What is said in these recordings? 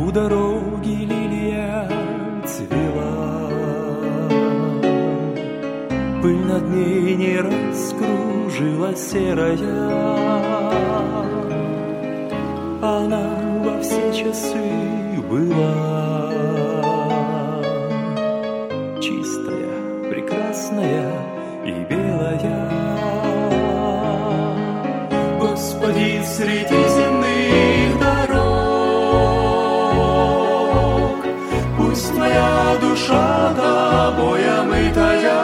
У дороги лилия цвела, пыль над ней не раскружилась серая. Она во все часы была чистая, прекрасная и белая. Господи, среди земных дорог пусть твоя душа тобой омытая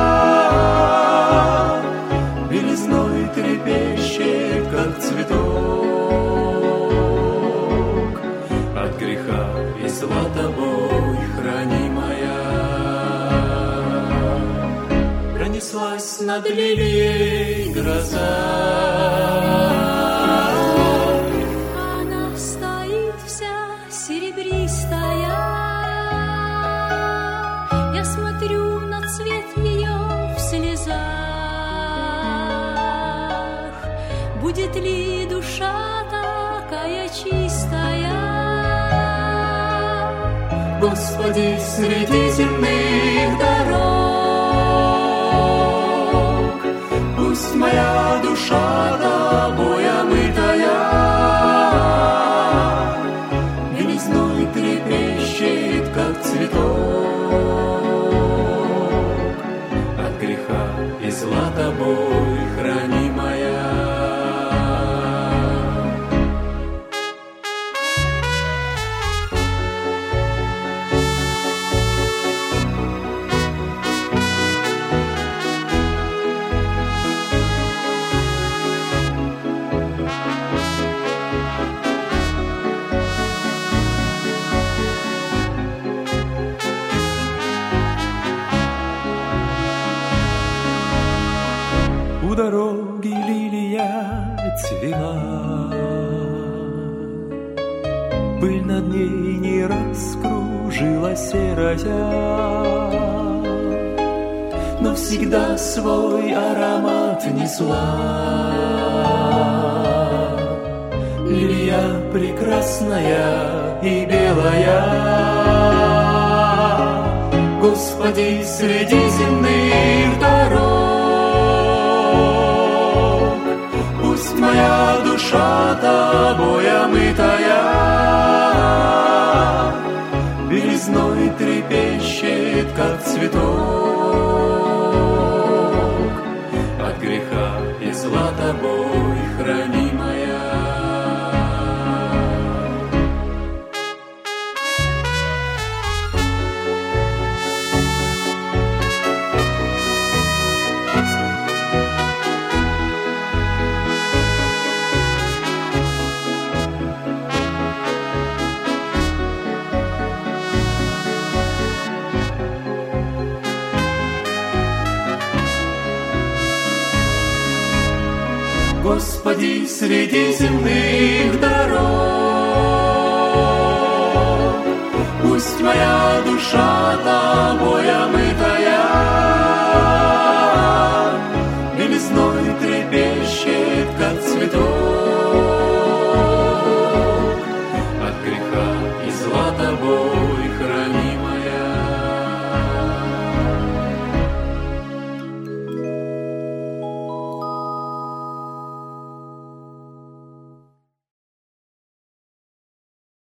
белизной трепещет, как цветок, от греха и зла тобой хранимая. Пронеслась над лилией гроза, она стоит вся серебристая. Я смотрю на цвет ее в слезах. Будет ли душа такая чистая? Господи, среди земных дорог пусть моя душа тобой омытая белизной трепещет, как цветок, от греха и зла тобой хранимая. У дороги лилия цвела, пыль над ней не раскружилась серая, но всегда свой аромат несла. Лилия прекрасная и белая. Господи, среди земных дорог пусть моя душа тобой омытая белизной трепещет, как цветок, от греха и зла тобой хранимая. Господи, среди земных дорог пусть моя душа тобой омыта